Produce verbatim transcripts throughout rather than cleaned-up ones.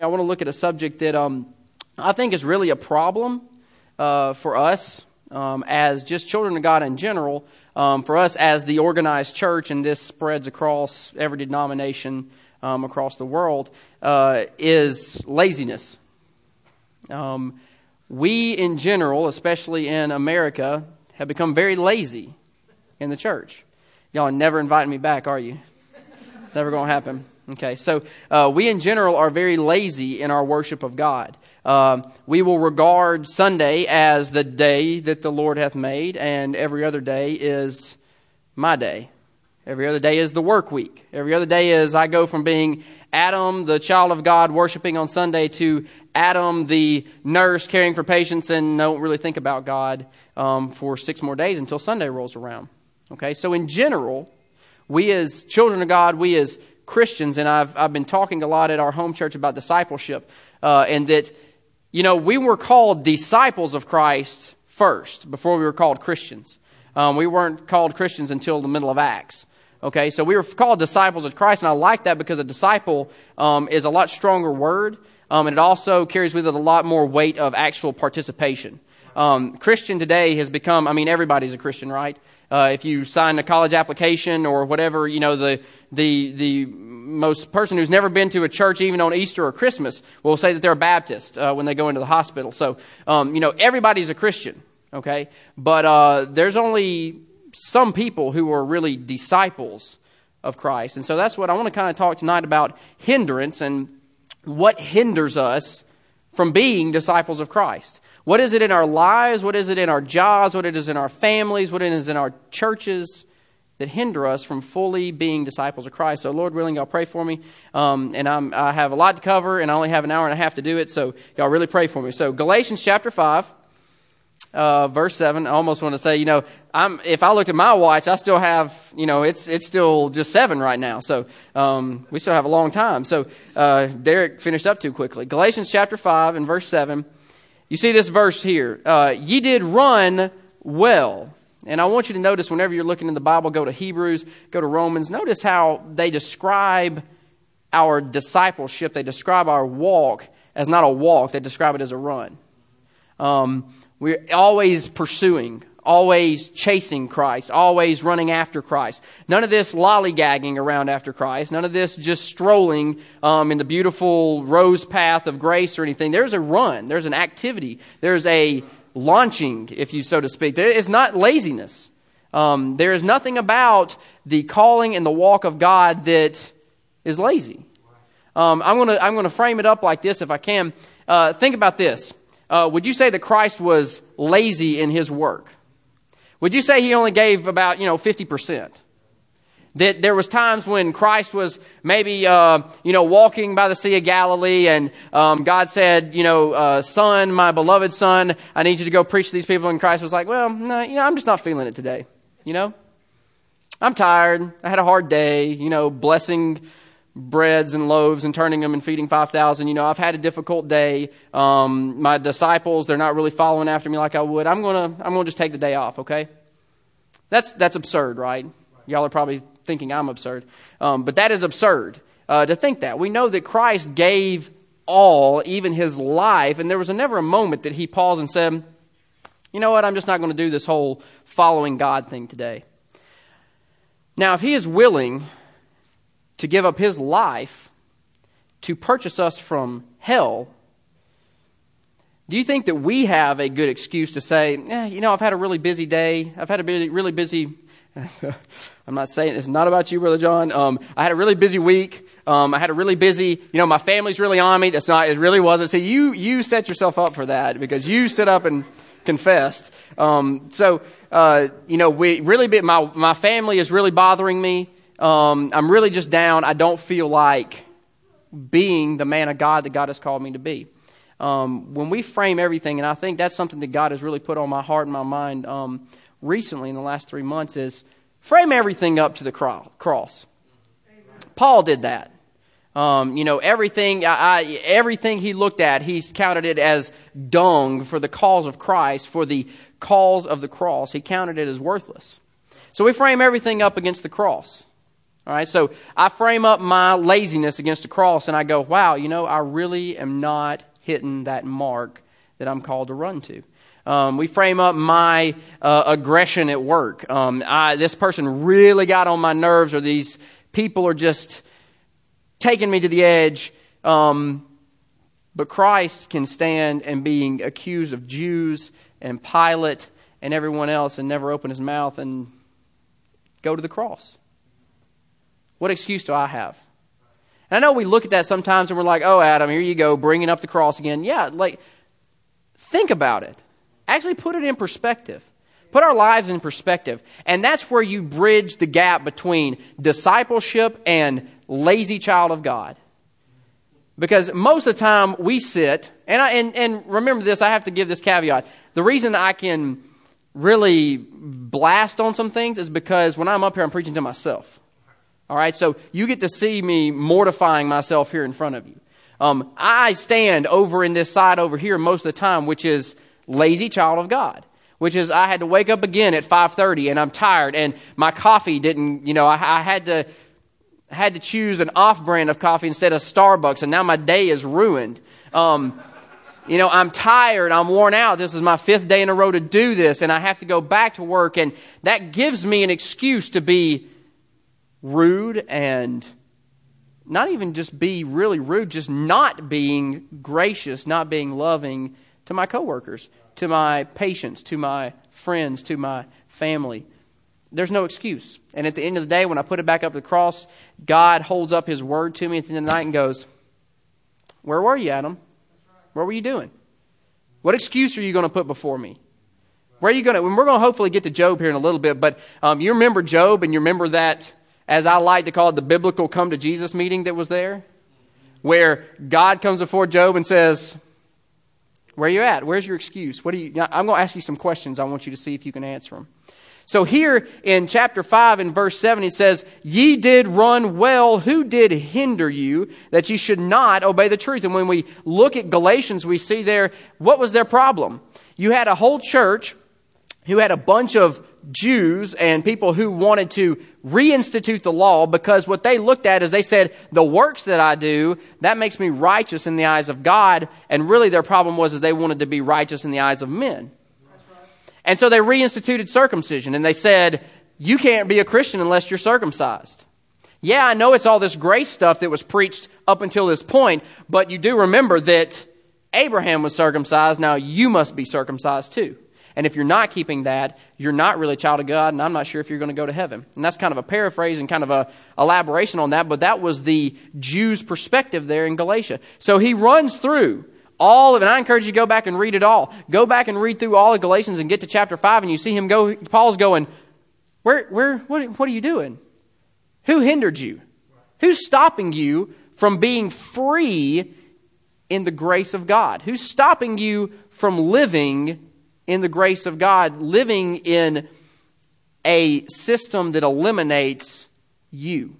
I want to look at a subject that um, I think is really a problem uh, for us um, as just children of God in general, um, for us as the organized church, and this spreads across every denomination um, across the world, uh, is laziness. Um, we in general, especially in America, have become very lazy in the church. Y'all are never inviting me back, are you? It's never going to happen. Okay, so uh, we in general are very lazy in our worship of God. Uh, we will regard Sunday as the day that the Lord hath made, and every other day is my day. Every other day is the work week. Every other day is I go from being Adam, the child of God, worshiping on Sunday, to Adam, the nurse caring for patients, and don't really think about God um, for six more days until Sunday rolls around. Okay, so in general, we as children of God, we as Christians, and I've I've been talking a lot at our home church about discipleship, uh, and that, you know, we were called disciples of Christ first before we were called Christians. Um, we weren't called Christians until the middle of Acts. Okay, so we were called disciples of Christ, and I like that because a disciple um, is a lot stronger word, um, and it also carries with it a lot more weight of actual participation. Um, Christian today has become, I mean, everybody's a Christian, right? Uh, if you sign a college application or whatever, you know, the the the most person who's never been to a church, even on Easter or Christmas, will say that they're a Baptist uh, when they go into the hospital. So, um, you know, everybody's a Christian, okay? But uh, there's only some people who are really disciples of Christ. And so that's what I want to kind of talk tonight about, hindrance and what hinders us from being disciples of Christ. What is it in our lives? What is it in our jobs? What it is in our families? What it is in our churches that hinder us from fully being disciples of Christ? So, Lord willing, y'all pray for me. Um, and I'm, I have a lot to cover, and I only have an hour and a half to do it. So, y'all really pray for me. So, Galatians chapter five, uh, verse seven. I almost want to say, you know, I'm if I looked at my watch, I still have, you know, it's it's still just seven right now. So, um, we still have a long time. So, uh, Derek finished up too quickly. Galatians chapter five and verse seven. You see this verse here, uh, ye did run well. And I want you to notice whenever you're looking in the Bible, go to Hebrews, go to Romans, notice how they describe our discipleship. They describe our walk as not a walk. They describe it as a run. Um, we're always pursuing, always chasing Christ, always running after Christ. None of this lollygagging around after Christ. None of this just strolling um, in the beautiful rose path of grace or anything. There's a run. There's an activity. There's a launching, if you so to speak. There is not laziness. Um, there is nothing about the calling and the walk of God that is lazy. Um, I'm gonna I'm gonna frame it up like this if I can. Uh, think about this. Uh, would you say that Christ was lazy in his work? Would you say he only gave about, you know, fifty percent? That there was times when Christ was maybe, uh, you know, walking by the Sea of Galilee, and um, God said, you know, uh, son, my beloved son, I need you to go preach to these people. And Christ was like, well, no, you know, I'm just not feeling it today. You know, I'm tired. I had a hard day, you know, blessing breads and loaves and turning them and feeding five thousand. You know, I've had a difficult day. Um, my disciples, they're not really following after me like I would. I'm going to, I'm going to just take the day off. Okay. That's, that's absurd, right? Y'all are probably thinking I'm absurd. Um, but that is absurd, uh, to think that. We know that Christ gave all, even his life. And there was never a moment that he paused and said, you know what? I'm just not going to do this whole following God thing today. Now, if he is willing to give up his life to purchase us from hell, do you think that we have a good excuse to say, eh, you know, I've had a really busy day. I've had a really busy, I'm not saying, it's not about you, Brother John. Um, I had a really busy week. Um, I had a really busy, you know, my family's really on me. That's not, it really wasn't. See, you, you set yourself up for that because you stood up and confessed. Um, so, uh, you know, we really, be, my, my family is really bothering me. Um, I'm really just down. I don't feel like being the man of God that God has called me to be. Um, when we frame everything, and I think that's something that God has really put on my heart and my mind um, recently in the last three months, is frame everything up to the cro- cross. Amen. Paul did that. Um, you know, everything, I, I, everything he looked at, he's counted it as dung for the cause of Christ, for the cause of the cross. He counted it as worthless. So we frame everything up against the cross. All right, so I frame up my laziness against the cross and I go, wow, you know, I really am not hitting that mark that I'm called to run to. Um, we frame up my uh, aggression at work. Um, I, this person really got on my nerves, or these people are just taking me to the edge. Um, but Christ can stand and being accused of Jews and Pilate and everyone else and never open his mouth and go to the cross. What excuse do I have? And I know we look at that sometimes and we're like, oh, Adam, here you go, bringing up the cross again. Yeah, like, think about it. Actually put it in perspective. Put our lives in perspective. And that's where you bridge the gap between discipleship and lazy child of God. Because most of the time we sit, and I, and, and remember this, I have to give this caveat. The reason I can really blast on some things is because when I'm up here, I'm preaching to myself. All right, so you get to see me mortifying myself here in front of you. Um, I stand over in this side over here most of the time, which is lazy child of God. Which is I had to wake up again at five thirty and I'm tired and my coffee didn't, you know, I, I had to had to choose an off-brand of coffee instead of Starbucks, and now my day is ruined. Um, you know, I'm tired, I'm worn out. This is my fifth day in a row to do this, and I have to go back to work, and that gives me an excuse to be rude and not even just be really rude, just not being gracious, not being loving to my coworkers, to my patients, to my friends, to my family. There's no excuse. And at the end of the day, when I put it back up to the cross, God holds up his word to me at the end of the night and goes, where were you, Adam? What were you doing? What excuse are you going to put before me? Where are you going to, and we're going to hopefully get to Job here in a little bit, but um, you remember Job, and you remember that, as I like to call it, the biblical come to Jesus meeting that was there, where God comes before Job and says, where are you at? Where's your excuse? What do you, I'm going to ask you some questions. I want you to see if you can answer them. So here in chapter five in verse seven, it says, ye did run well. Who did hinder you that ye should not obey the truth? And when we look at Galatians, we see there, what was their problem? You had a whole church who had a bunch of Jews and people who wanted to reinstitute the law, because what they looked at is they said, the works that I do, that makes me righteous in the eyes of God. And really their problem was that they wanted to be righteous in the eyes of men. And so they reinstituted circumcision, and they said, you can't be a Christian unless you're circumcised. Yeah, I know it's all this grace stuff that was preached up until this point, but you do remember that Abraham was circumcised. Now you must be circumcised too. And if you're not keeping that, you're not really a child of God, and I'm not sure if you're going to go to heaven. And that's kind of a paraphrase and kind of a elaboration on that, but that was the Jews' perspective there in Galatia. So he runs through all of it, and I encourage you to go back and read it all. Go back and read through all of Galatians and get to chapter five, and you see him go, Paul's going, where, where, what, what are you doing? Who hindered you? Who's stopping you from being free in the grace of God? Who's stopping you from living in the grace of God, living in a system that eliminates you?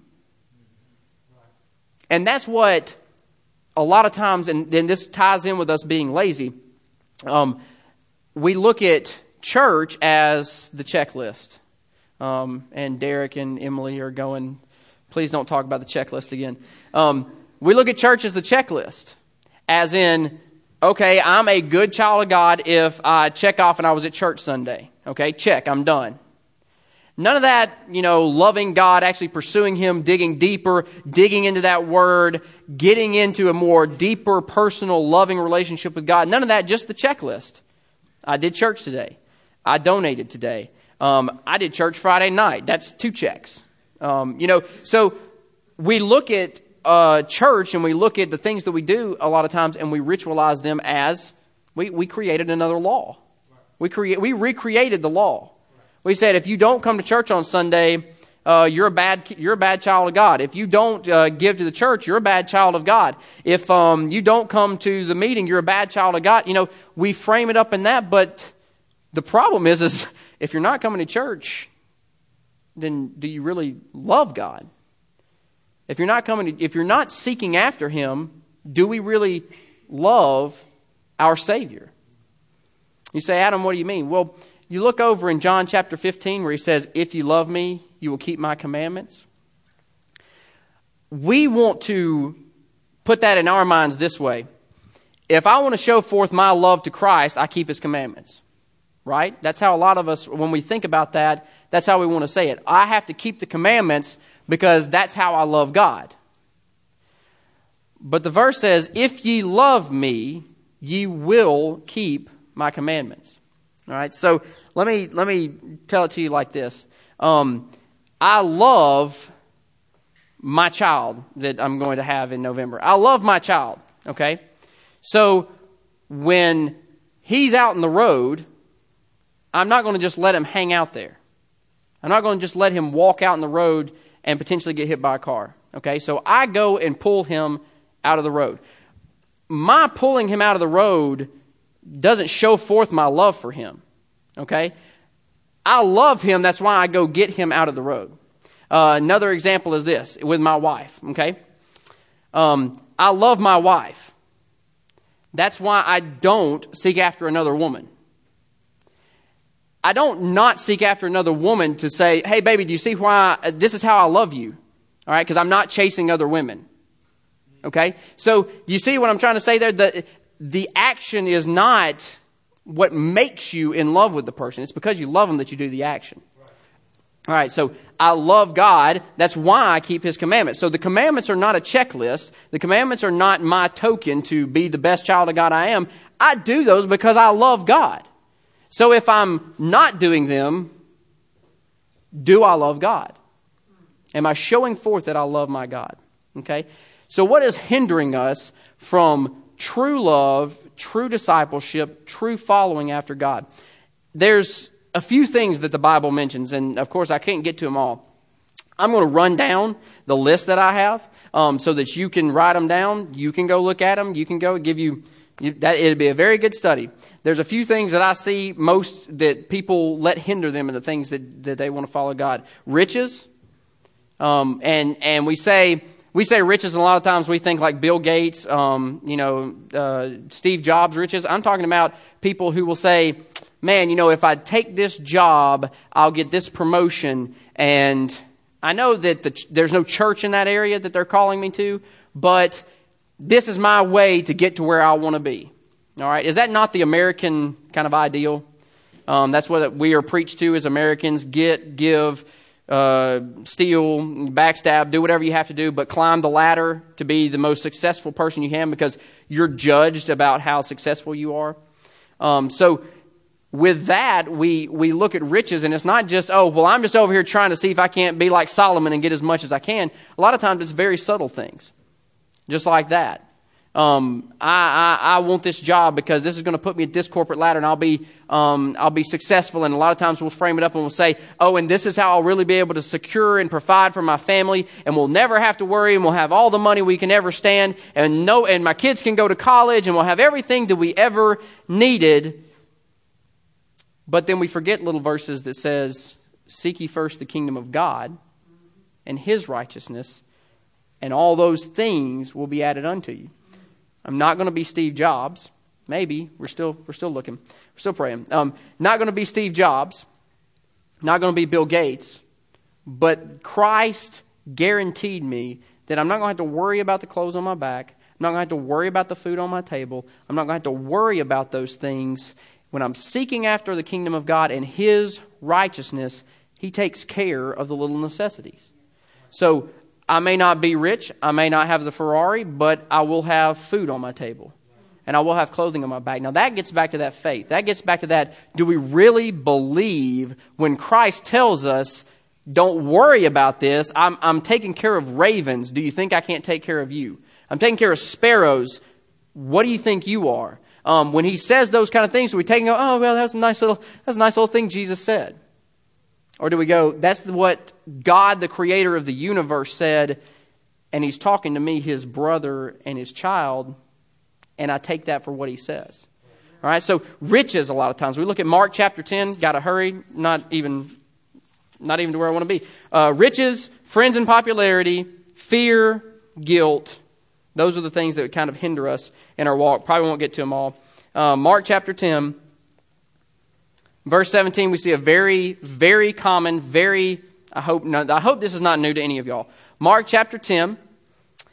And that's what a lot of times, and then this ties in with us being lazy, um, we look at church as the checklist. Um, and Derek and Emily are going, please don't talk about the checklist again. Um, we look at church as the checklist. As in, okay, I'm a good child of God if I check off and I was at church Sunday. Okay, check, I'm done. None of that, you know, loving God, actually pursuing Him, digging deeper, digging into that Word, getting into a more deeper, personal, loving relationship with God. None of that, just the checklist. I did church today. I donated today. Um, I did church Friday night. That's two checks. Um, you know, so we look at uh, church and we look at the things that we do a lot of times and we ritualize them as we, we created another law. We create, we recreated the law. We said, if you don't come to church on Sunday, uh, you're a bad, you're a bad child of God. If you don't uh, give to the church, you're a bad child of God. If um, you don't come to the meeting, you're a bad child of God. You know, we frame it up in that, but the problem is, is if you're not coming to church, then do you really love God? If you're not coming, to, if you're not seeking after Him, do we really love our Savior? You say, Adam, what do you mean? Well, you look over in John chapter fifteen where He says, if you love me, you will keep my commandments. we want to put that in our minds this way. If I want to show forth my love to Christ, I keep His commandments. Right? That's how a lot of us, when we think about that, that's how we want to say it. I have to keep the commandments because that's how I love God. But the verse says, if ye love me, ye will keep my commandments. All right? So let me let me tell it to you like this. Um, I love my child that I'm going to have in November. I love my child. Okay? So when he's out in the road, I'm not going to just let him hang out there. I'm not going to just let him walk out in the road and potentially get hit by a car. Okay, so I go and pull him out of the road. My pulling him out of the road doesn't show forth my love for him. Okay, I love him. That's why I go get him out of the road. Uh, another example is this with my wife. Okay, um, I love my wife. That's why I don't seek after another woman. I don't not seek after another woman to say, hey, baby, do you see why I, this is how I love you? All right, because I'm not chasing other women. Okay, so you see what I'm trying to say there? The, the action is not what makes you in love with the person. It's because you love them that you do the action. All right, so I love God. That's why I keep His commandments. So the commandments are not a checklist. The commandments are not my token to be the best child of God I am. I do those because I love God. So if I'm not doing them, do I love God? Am I showing forth that I love my God? Okay? So what is hindering us from true love, true discipleship, true following after God? There's a few things that the Bible mentions, and of course I can't get to them all. I'm going to run down the list that I have um, so that you can write them down. You can go look at them. You can go give you... You, that it'd be a very good study. There's a few things that I see most that people let hinder them in the things that, that they want to follow God. Riches, um, and and we say we say riches, and a lot of times we think like Bill Gates, um, you know, uh, Steve Jobs riches. I'm talking about people who will say, "Man, you know, if I take this job, I'll get this promotion." And I know that the, there's no church in that area that they're calling me to, but this is my way to get to where I want to be. All right. Is that not the American kind of ideal? Um, that's what we are preached to as Americans. Get, give, uh, steal, backstab, do whatever you have to do, but climb the ladder to be the most successful person you can because you're judged about how successful you are. Um, so with that, we, we look at riches, and it's not just, oh, well, I'm just over here trying to see if I can't be like Solomon and get as much as I can. A lot of times it's very subtle things. Just like that. Um, I, I, I want this job because this is going to put me at this corporate ladder, and I'll be, um, I'll be successful. And a lot of times we'll frame it up and we'll say, oh, and this is how I'll really be able to secure and provide for my family, and we'll never have to worry, and we'll have all the money we can ever stand, and no, and my kids can go to college, and we'll have everything that we ever needed. But then we forget little verses that says, seek ye first the kingdom of God and His righteousness, and all those things will be added unto you. I'm not going to be Steve Jobs. Maybe. We're still we're still looking. We're still praying. Um, not going to be Steve Jobs. Not going to be Bill Gates. But Christ guaranteed me that I'm not going to have to worry about the clothes on my back. I'm not going to have to worry about the food on my table. I'm not going to have to worry about those things. When I'm seeking after the kingdom of God and His righteousness, He takes care of the little necessities. So I may not be rich, I may not have the Ferrari, but I will have food on my table. And I will have clothing on my back. Now that gets back to that faith. That gets back to that, do we really believe when Christ tells us, don't worry about this, I'm, I'm taking care of ravens, do you think I can't take care of you? I'm taking care of sparrows, what do you think you are? Um, when He says those kind of things, do we take and go, oh, well, that's a nice little, that's a nice little thing Jesus said. Or do we go, that's what God, the creator of the universe, said, and He's talking to me, His brother and His child, and I take that for what He says. All right, so riches a lot of times. We look at Mark chapter ten, got to hurry, not even not even to where I want to be. Uh, riches, friends and popularity, fear, guilt. Those are the things that would kind of hinder us in our walk. Probably won't get to them all. Uh, Mark chapter ten. Verse seventeen, we see a very, very common, very, I hope not, I hope this is not new to any of y'all. Mark chapter ten,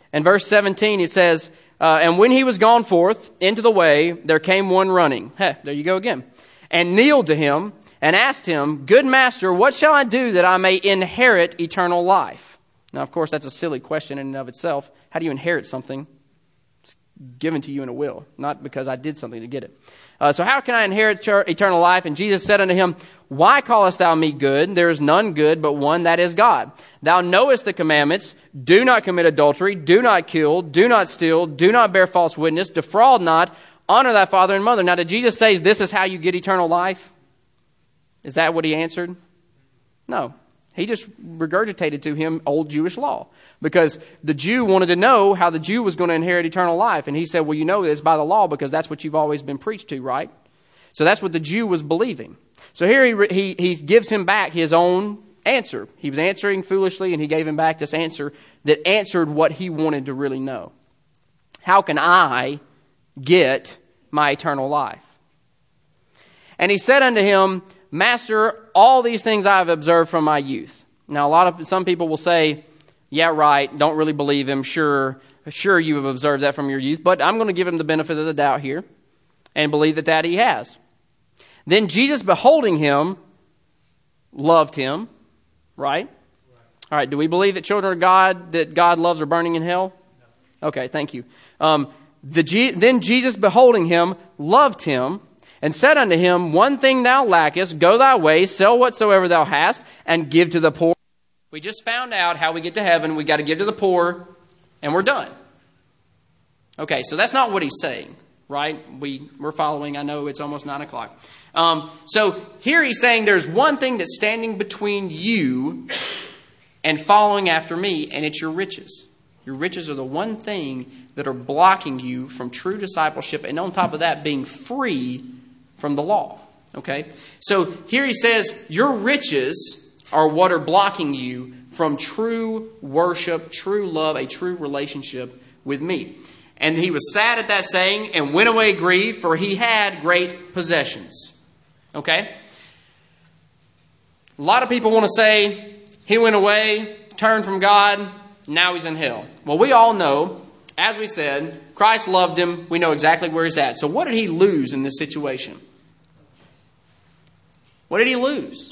And verse seventeen, it says, uh, and when he was gone forth into the way, there came one running. Heh, there you go again. And kneeled to him and asked him, Good master, what shall I do that I may inherit eternal life? Now, of course, that's a silly question in and of itself. How do you inherit something? It's given to you in a will, not because I did something to get it. Uh, so how can I inherit eternal life? And Jesus said unto him, Why callest thou me good? There is none good but one, that is God. Thou knowest the commandments. Do not commit adultery. Do not kill. Do not steal. Do not bear false witness. Defraud not. Honor thy father and mother. Now, did Jesus say this is how you get eternal life? Is that what he answered? No. He just regurgitated to him old Jewish law, because the Jew wanted to know how the Jew was going to inherit eternal life. And he said, well, you know this by the law, because that's what you've always been preached to, right? So that's what the Jew was believing. So here he, he, he gives him back his own answer. He was answering foolishly, and he gave him back this answer that answered what he wanted to really know. How can I get my eternal life? And he said unto him, Master, all these things I have observed from my youth. Now, a lot of some people will say, yeah, right, don't really believe him. Sure, sure you have observed that from your youth. But I'm going to give him the benefit of the doubt here and believe that that he has. Then Jesus, beholding him, loved him. Right? All right, do we believe that children of God, that God loves, are burning in hell? No. Okay, thank you. Um, the G- then Jesus, beholding him, loved him, and said unto him, One thing thou lackest, go thy way, sell whatsoever thou hast, and give to the poor. We just found out how we get to heaven. We got to give to the poor, and we're done. Okay, so that's not what he's saying, right? We, we're following. I know it's almost nine o'clock. Um, so here he's saying there's one thing that's standing between you and following after me, and it's your riches. Your riches are the one thing that are blocking you from true discipleship, and on top of that, being free from the law. Okay? So here he says, your riches are what are blocking you from true worship, true love, a true relationship with me. And he was sad at that saying and went away grieved, for he had great possessions. Okay? A lot of people want to say, he went away, turned from God, now he's in hell. Well, we all know, as we said, Christ loved him. We know exactly where he's at. So what did he lose in this situation? What did he lose?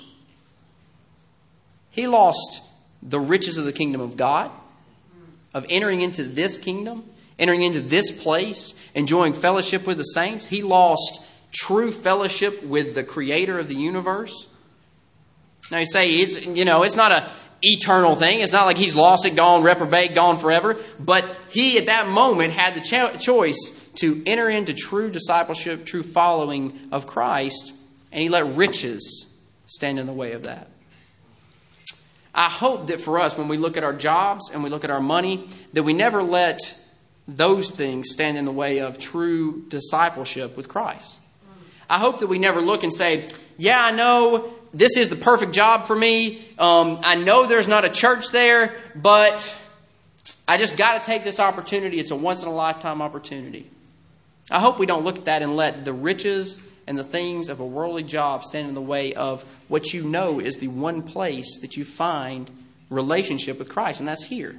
He lost the riches of the kingdom of God, of entering into this kingdom, entering into this place, enjoying fellowship with the saints. He lost true fellowship with the creator of the universe. Now you say, it's, you know, it's not a eternal thing. It's not like he's lost it, gone, reprobate, gone forever. But he at that moment had the cho- choice to enter into true discipleship, true following of Christ, and he let riches stand in the way of that. I hope that for us, when we look at our jobs and we look at our money, that we never let those things stand in the way of true discipleship with Christ. I hope that we never look and say, yeah, I know this is the perfect job for me. Um, I know there's not a church there, but I just got to take this opportunity. It's a once-in-a-lifetime opportunity. I hope we don't look at that and let the riches and the things of a worldly job stand in the way of what you know is the one place that you find relationship with Christ, and that's here.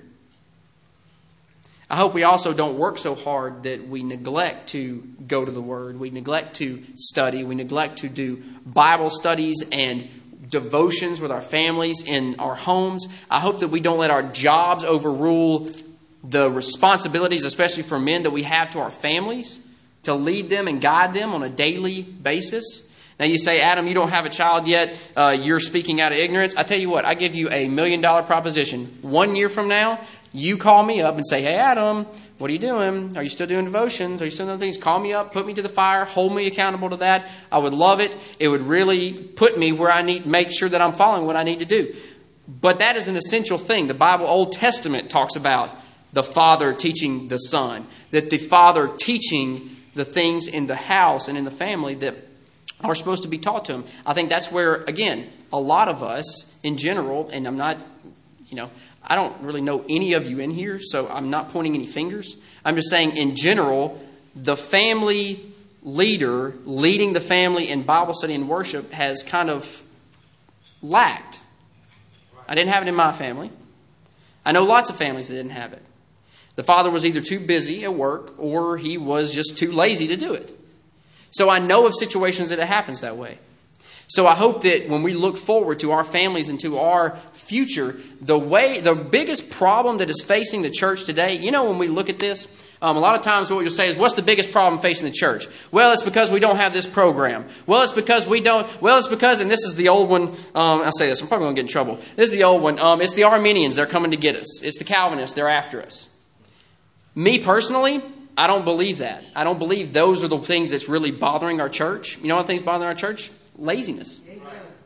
I hope we also don't work so hard that we neglect to go to the Word. We neglect to study. We neglect to do Bible studies and devotions with our families in our homes. I hope that we don't let our jobs overrule the responsibilities, especially for men, that we have to our families, to lead them and guide them on a daily basis. Now you say, Adam, you don't have a child yet. Uh, you're speaking out of ignorance. I tell you what, I give you a million dollar proposition. One year from now, you call me up and say, hey, Adam, what are you doing? Are you still doing devotions? Are you still doing things? Call me up, put me to the fire, hold me accountable to that. I would love it. It would really put me where I need, make sure that I'm following what I need to do. But that is an essential thing. The Bible, Old Testament, talks about the father teaching the son, that the father teaching the things in the house and in the family that are supposed to be taught to him. I think that's where, again, a lot of us in general, and I'm not, you know, I don't really know any of you in here, so I'm not pointing any fingers. I'm just saying in general, the family leader leading the family in Bible study and worship has kind of lacked. I didn't have it in my family. I know lots of families that didn't have it. The father was either too busy at work or he was just too lazy to do it. So I know of situations that it happens that way. So I hope that when we look forward to our families and to our future, the way, the biggest problem that is facing the church today, you know, when we look at this, um, a lot of times what you'll say is, what's the biggest problem facing the church? Well, it's because we don't have this program. Well, it's because we don't, well, it's because, and this is the old one, um, I'll say this, I'm probably going to get in trouble. This is the old one. Um, it's the Arminians, they're coming to get us. It's the Calvinists, they're after us. Me personally, I don't believe that. I don't believe those are the things that's really bothering our church. You know what things bothering our church? Laziness. Amen.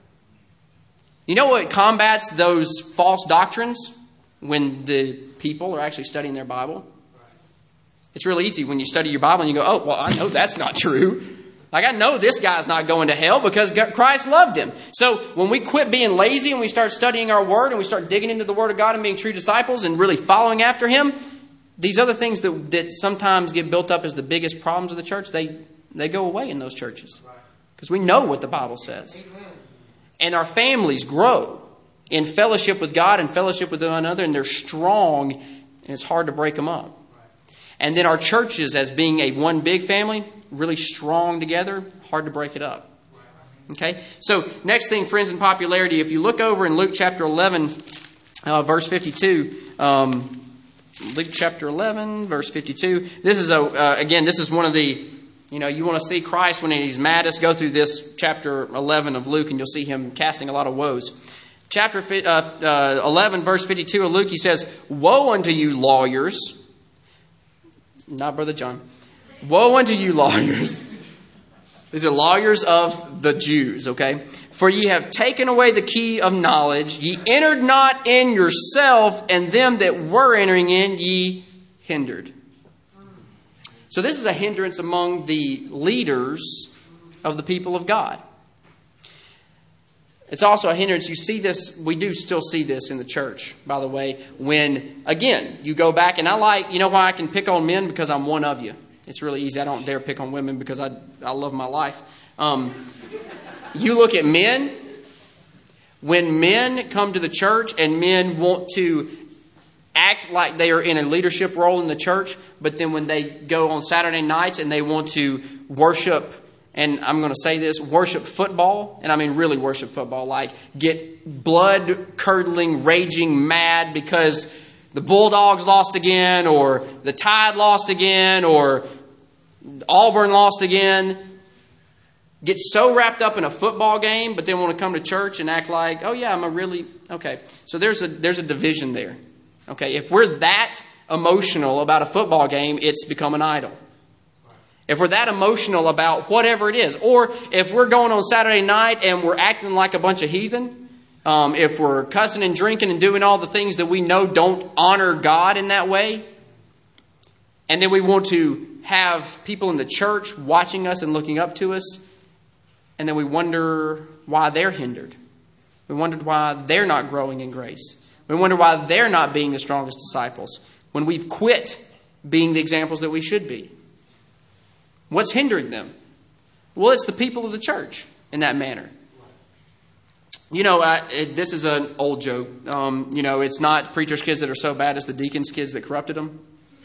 You know what combats those false doctrines? When the people are actually studying their Bible. It's really easy when you study your Bible and you go, oh, well, I know that's not true. Like, I know this guy's not going to hell because Christ loved him. So when we quit being lazy and we start studying our Word and we start digging into the Word of God and being true disciples and really following after Him, these other things that, that sometimes get built up as the biggest problems of the church, they, they go away in those churches. Because we know what the Bible says. And our families grow in fellowship with God and fellowship with one another, and they're strong, and it's hard to break them up. And then our churches, as being a one big family, really strong together, hard to break it up. Okay? So, next thing, friends, in popularity, if you look over in Luke chapter eleven, uh, verse fifty-two, um, Luke chapter eleven, verse fifty-two, this is, a uh, again, this is one of the, you know, you want to see Christ when he's maddest, go through this chapter eleven of Luke and you'll see him casting a lot of woes. Chapter uh, uh, eleven, verse fifty-two of Luke, he says, woe unto you lawyers. Not Brother John. Woe unto you lawyers. These are lawyers of the Jews, okay? For ye have taken away the key of knowledge. Ye entered not in yourself, and them that were entering in ye hindered. So this is a hindrance among the leaders of the people of God. It's also a hindrance. You see this, we do still see this in the church, by the way, when, again, you go back, and I like, you know why I can pick on men? Because I'm one of you. It's really easy. I don't dare pick on women because I, I love my life. Um, you look at men, when men come to the church and men want to act like they are in a leadership role in the church, but then when they go on Saturday nights and they want to worship, and I'm going to say this, worship football, and I mean really worship football, like get blood-curdling, raging mad because the Bulldogs lost again, or the Tide lost again, or Auburn lost again. Get so wrapped up in a football game, but then want to come to church and act like, oh yeah, I'm a really, okay. So there's a there's a division there. Okay, if we're that emotional about a football game, it's become an idol. If we're that emotional about whatever it is, or if we're going on Saturday night and we're acting like a bunch of heathen, um, if we're cussing and drinking and doing all the things that we know don't honor God in that way, and then we want to have people in the church watching us and looking up to us, and then we wonder why they're hindered. We wonder why they're not growing in grace. We wonder why they're not being the strongest disciples when we've quit being the examples that we should be. What's hindering them? Well, it's the people of the church in that manner. You know, I, it, this is an old joke. Um, you know, it's not preachers' kids that are so bad as the deacons' kids that corrupted them.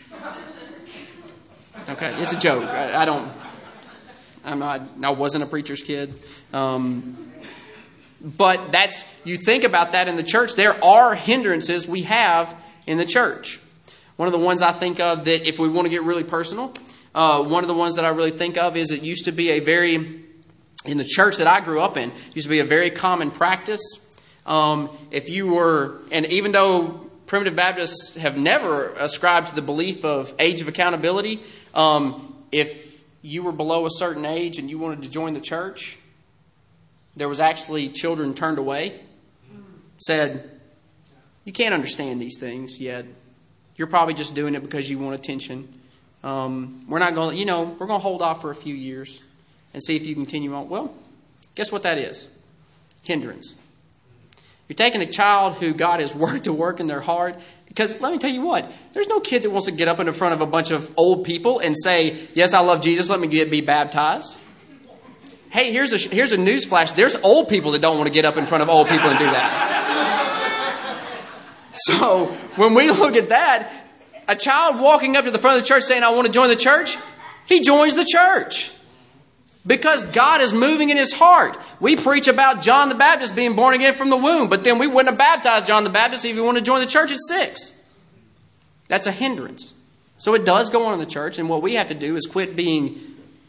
Okay, it's a joke. I, I don't. I'm not. I wasn't a preacher's kid. Um, but that's. You think about that in the church. There are hindrances we have in the church. One of the ones I think of that, if we want to get really personal. Uh, one of the ones that I really think of is it used to be a very, in the church that I grew up in, used to be a very common practice. Um, if you were, and even though Primitive Baptists have never ascribed to the belief of age of accountability, um, if you were below a certain age and you wanted to join the church, there was actually children turned away, said, you can't understand these things yet. You're probably just doing it because you want attention. Um, we're not going to, you know, we're going to hold off for a few years and see if you continue on. Well, guess what that is? Hindrance. You're taking a child who God has worked to work in their heart. Because let me tell you what, there's no kid that wants to get up in front of a bunch of old people and say, yes, I love Jesus, let me get be baptized. Hey, here's a, here's a news flash. There's old people that don't want to get up in front of old people and do that. So when we look at that, a child walking up to the front of the church saying, I want to join the church, he joins the church. Because God is moving in his heart. We preach about John the Baptist being born again from the womb, but then we wouldn't have baptized John the Baptist if he wanted to join the church at six. That's a hindrance. So it does go on in the church, and what we have to do is quit being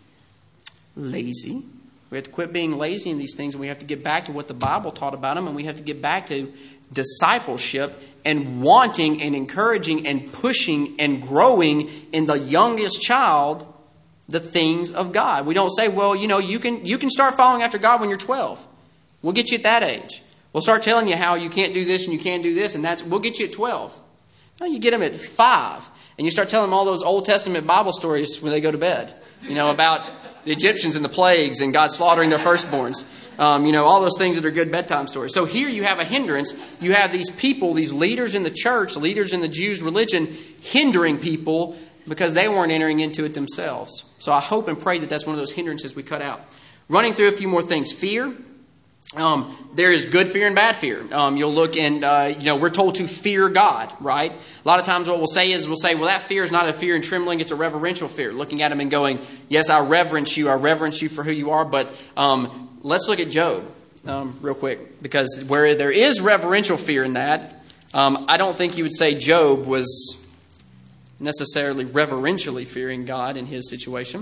lazy. We have to quit being lazy in these things, and we have to get back to what the Bible taught about them, and we have to get back to discipleship and wanting and encouraging and pushing and growing in the youngest child the things of God. We don't say, well, you know, you can you can start following after God when you're twelve. We'll get you at that age. We'll start telling you how you can't do this and you can't do this, and that's we'll get you at twelve. No, you get them at five, and you start telling them all those Old Testament Bible stories when they go to bed. You know, about the Egyptians and the plagues and God slaughtering their firstborns. Um, you know, all those things that are good bedtime stories. So here you have a hindrance. You have these people, these leaders in the church, leaders in the Jews' religion, hindering people because they weren't entering into it themselves. So I hope and pray that that's one of those hindrances we cut out. Running through a few more things. Fear. Um, there is good fear and bad fear. Um, you'll look and, uh, you know, we're told to fear God, right? A lot of times what we'll say is, we'll say, well, that fear is not a fear and trembling, it's a reverential fear. Looking at him and going, yes, I reverence you, I reverence you for who you are, but um, let's look at Job um, real quick. Because where there is reverential fear in that, um, I don't think you would say Job was necessarily reverentially fearing God in his situation.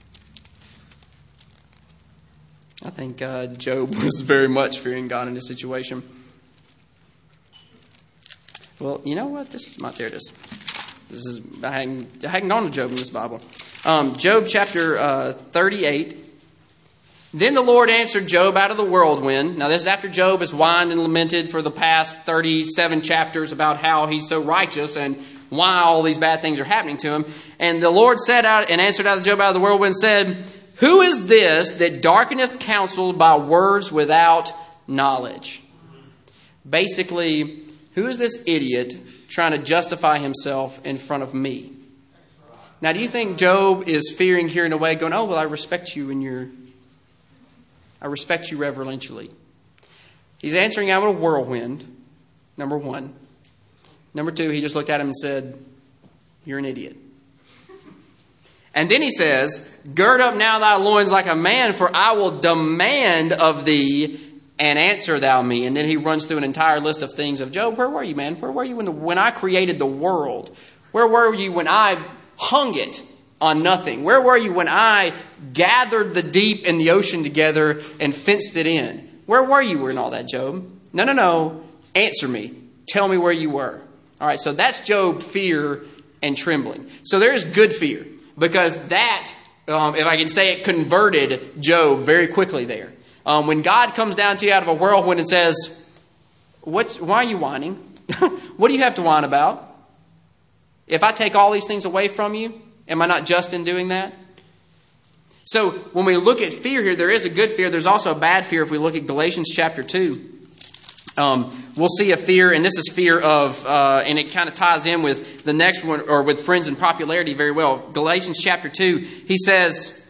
I think uh, Job was very much fearing God in his situation. Well, you know what? This is my, there it is. This is, I hadn't, I hadn't gone to Job in this Bible. Um, Job chapter uh, thirty-eight. Then the Lord answered Job out of the whirlwind. Now this is after Job has whined and lamented for the past thirty-seven chapters about how he's so righteous and why all these bad things are happening to him. And the Lord said out and answered out of Job out of the whirlwind and said, who is this that darkeneth counsel by words without knowledge? Basically, who is this idiot trying to justify himself in front of me? Now, do you think Job is fearing here in a way, going, oh, well, I respect you and your, I respect you reverentially. He's answering out of a whirlwind, number one. Number two, he just looked at him and said, you're an idiot. And then he says, gird up now thy loins like a man, for I will demand of thee, and answer thou me. And then he runs through an entire list of things of, Job, where were you, man? Where were you when, the, when I created the world? Where were you when I hung it on nothing? Where were you when I gathered the deep and the ocean together and fenced it in? Where were you in all that, Job? No, no, no. Answer me. Tell me where you were. All right, so that's Job, fear and trembling. So there is good fear. Because that, um, if I can say it, converted Job very quickly there. Um, when God comes down to you out of a whirlwind and says, "What? Why are you whining? What do you have to whine about? If I take all these things away from you, am I not just in doing that?" So when we look at fear here, there is a good fear. There's also a bad fear if we look at Galatians chapter two. Um, we'll see a fear, and this is fear of, uh, and it kind of ties in with the next one, or with friends and popularity very well. Galatians chapter two, he says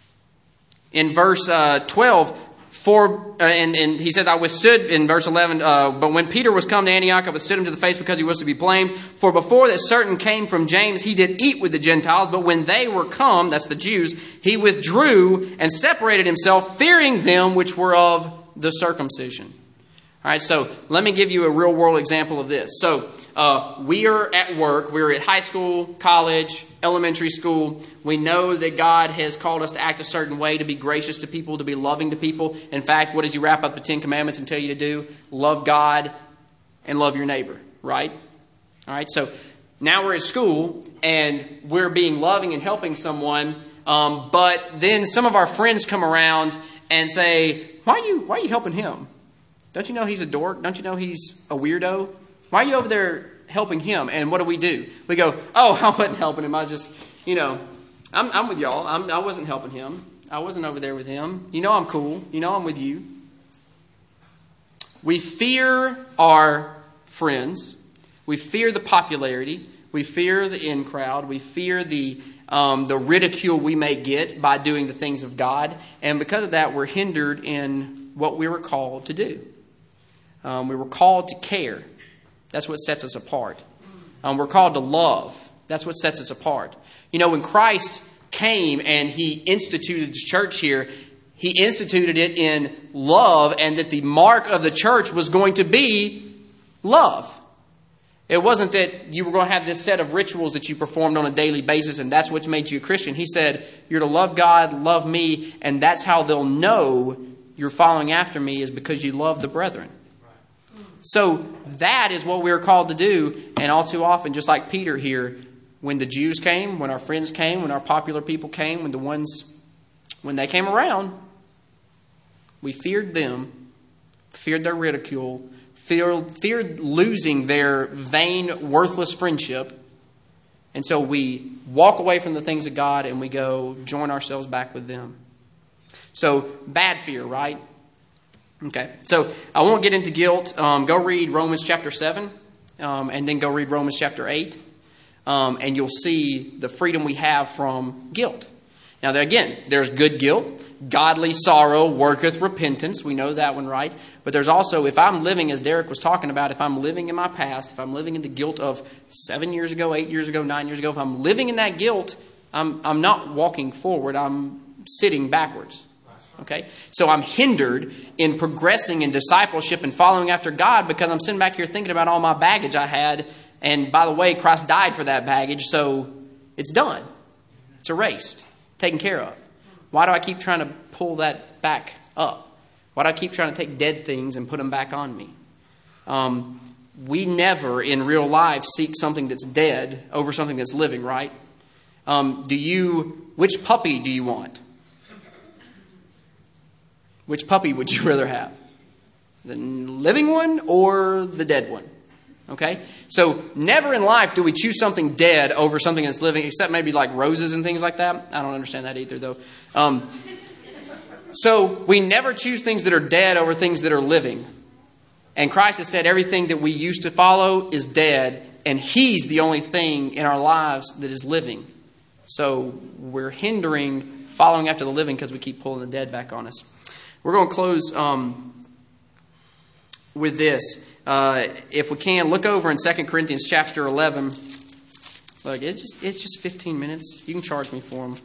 in verse uh, twelve, for, uh, and, and he says, I withstood, in verse eleven, uh, but when Peter was come to Antioch, I withstood him to the face because he was to be blamed. For before that certain came from James, he did eat with the Gentiles, but when they were come, that's the Jews, he withdrew and separated himself, fearing them which were of the circumcision. All right, so let me give you a real world example of this. So uh, we are at work. We're at high school, college, elementary school. We know that God has called us to act a certain way, to be gracious to people, to be loving to people. In fact, what does he wrap up the Ten Commandments and tell you to do? Love God and love your neighbor, right? All right, so now we're at school and we're being loving and helping someone. Um, but then some of our friends come around and say, why are you, why are you helping him? Don't you know he's a dork? Don't you know he's a weirdo? Why are you over there helping him? And what do we do? We go, oh, I wasn't helping him. I was just, you know, I'm, I'm with y'all. I'm, I wasn't helping him. I wasn't over there with him. You know I'm cool. You know I'm with you. We fear our friends. We fear the popularity. We fear the in crowd. We fear the um, the ridicule we may get by doing the things of God. And because of that, we're hindered in what we were called to do. Um, we were called to care. That's what sets us apart. Um, we're called to love. That's what sets us apart. You know, when Christ came and he instituted the church here, he instituted it in love, and that the mark of the church was going to be love. It wasn't that you were going to have this set of rituals that you performed on a daily basis and that's what made you a Christian. He said, you're to love God, love me, and that's how they'll know you're following after me, is because you love the brethren. So that is what we're called to do. And all too often, just like Peter here, when the Jews came, when our friends came, when our popular people came, when the ones, when they came around, we feared them, feared their ridicule, feared, feared losing their vain, worthless friendship. And so we walk away from the things of God and we go join ourselves back with them. So bad fear, right? Okay, so I won't get into guilt. Um, go read Romans chapter seven, um, and then go read Romans chapter eight, um, and you'll see the freedom we have from guilt. Now, there, again, there's good guilt. Godly sorrow worketh repentance. We know that one, right? But there's also, if I'm living, as Derek was talking about, if I'm living in my past, if I'm living in the guilt of seven years ago, eight years ago, nine years ago, if I'm living in that guilt, I'm, I'm not walking forward. I'm sitting backwards. Okay, so I'm hindered in progressing in discipleship and following after God because I'm sitting back here thinking about all my baggage I had. And by the way, Christ died for that baggage, so it's done. It's erased, taken care of. Why do I keep trying to pull that back up? Why do I keep trying to take dead things and put them back on me? Um, we never in real life seek something that's dead over something that's living, right? Um, do you? Which puppy do you want? Which puppy would you rather have? The living one or the dead one? Okay? So never in life do we choose something dead over something that's living, except maybe like roses and things like that. I don't understand that either, though. Um, so we never choose things that are dead over things that are living. And Christ has said everything that we used to follow is dead, and He's the only thing in our lives that is living. So we're hindering following after the living because we keep pulling the dead back on us. We're going to close um, with this. Uh, if we can, look over in Second Corinthians chapter eleven. Look, it's just it's just fifteen minutes. You can charge me for them.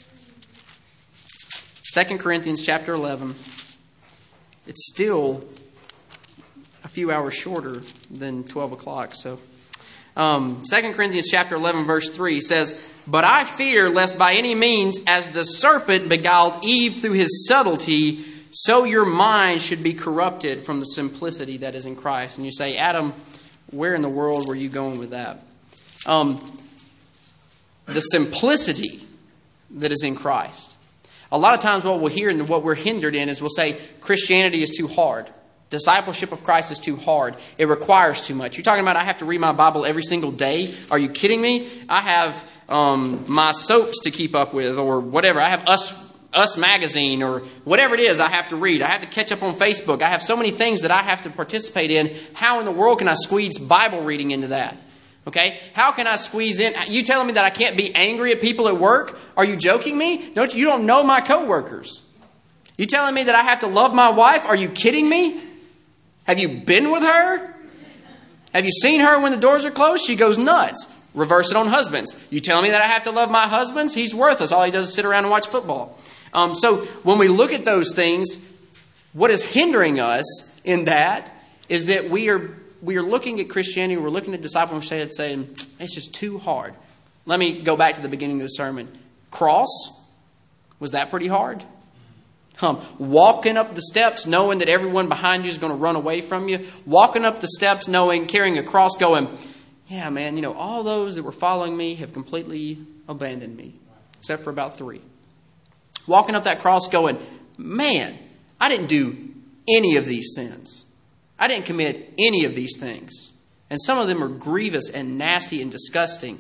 Second Corinthians chapter eleven. It's still a few hours shorter than twelve o'clock. So, um, Second Corinthians chapter eleven, verse three says, "But I fear lest by any means, as the serpent beguiled Eve through his subtlety, so your mind should be corrupted from the simplicity that is in Christ." And you say, Adam, where in the world were you going with that? Um, the simplicity that is in Christ. A lot of times what we'll hear and what we're hindered in is we'll say Christianity is too hard. Discipleship of Christ is too hard. It requires too much. You're talking about I have to read my Bible every single day? Are you kidding me? I have um, my soaps to keep up with or whatever. I have Us Us Magazine or whatever it is I have to read. I have to catch up on Facebook. I have so many things that I have to participate in. How in the world can I squeeze Bible reading into that? Okay? How can I squeeze in? You telling me that I can't be angry at people at work? Are you joking me? Don't you don't know my coworkers. You telling me that I have to love my wife? Are you kidding me? Have you been with her? Have you seen her when the doors are closed? She goes nuts. Reverse it on husbands. You telling me that I have to love my husband? He's worthless. All he does is sit around and watch football. Um, so when we look at those things, what is hindering us in that is that we are we are looking at Christianity, we're looking at discipleship and saying, it's just too hard. Let me go back to the beginning of the sermon. Cross, was that pretty hard? Um, walking up the steps knowing that everyone behind you is going to run away from you. Walking up the steps knowing, carrying a cross going, yeah, man, you know, all those that were following me have completely abandoned me, except for about three. Walking up that cross going, man, I didn't do any of these sins. I didn't commit any of these things. And some of them are grievous and nasty and disgusting.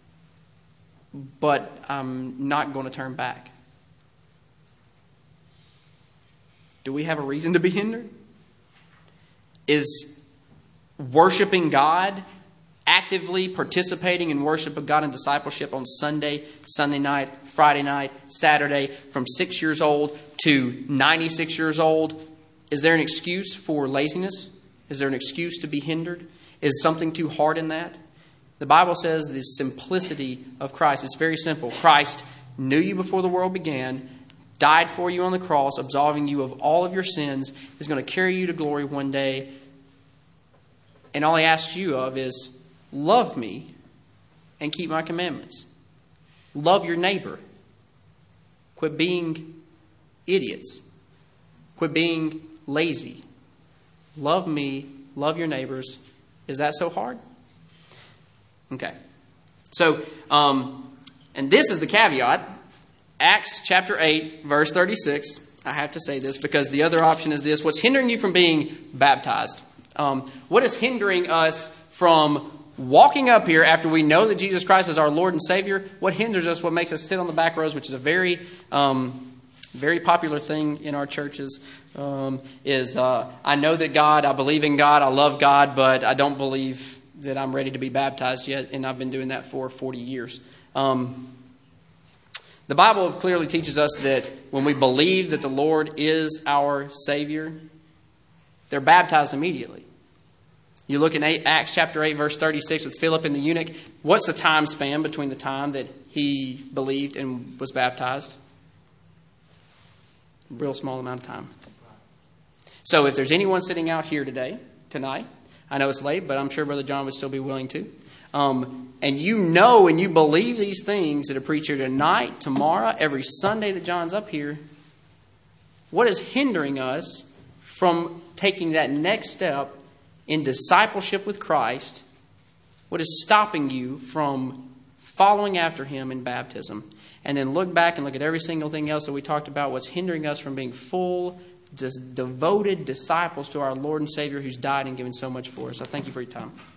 But I'm not going to turn back. Do we have a reason to be hindered? Is worshiping God, actively participating in worship of God and discipleship on Sunday, Sunday night, Friday night, Saturday, from six years old to ninety-six years old, is there an excuse for laziness? Is there an excuse to be hindered? Is something too hard in that? The Bible says the simplicity of Christ. It's very simple. Christ knew you before the world began, died for you on the cross, absolving you of all of your sins, is going to carry you to glory one day. And all He asks you of is, love me and keep my commandments. Love your neighbor. Quit being idiots. Quit being lazy. Love me, love your neighbors. Is that so hard? Okay. So, um, and this is the caveat. Acts chapter eight, verse thirty-six. I have to say this because the other option is this. What's hindering you from being baptized? Um, what is hindering us from walking up here after we know that Jesus Christ is our Lord and Savior? What hinders us, what makes us sit on the back rows, which is a very, um, very popular thing in our churches, um, is uh, I know that God, I believe in God, I love God, but I don't believe that I'm ready to be baptized yet, and I've been doing that for forty years. Um, the Bible clearly teaches us that when we believe that the Lord is our Savior, they're baptized immediately. You look in Acts chapter eight, verse thirty-six with Philip and the eunuch. What's the time span between the time that he believed and was baptized? A real small amount of time. So if there's anyone sitting out here today, tonight, I know it's late, but I'm sure Brother John would still be willing to. Um, and you know and you believe these things that are preached here tonight, tomorrow, every Sunday that John's up here, what is hindering us from taking that next step in discipleship with Christ? What is stopping you from following after Him in baptism? And then look back and look at every single thing else that we talked about. What's hindering us from being full, devoted disciples to our Lord and Savior who's died and given so much for us. I thank you for your time.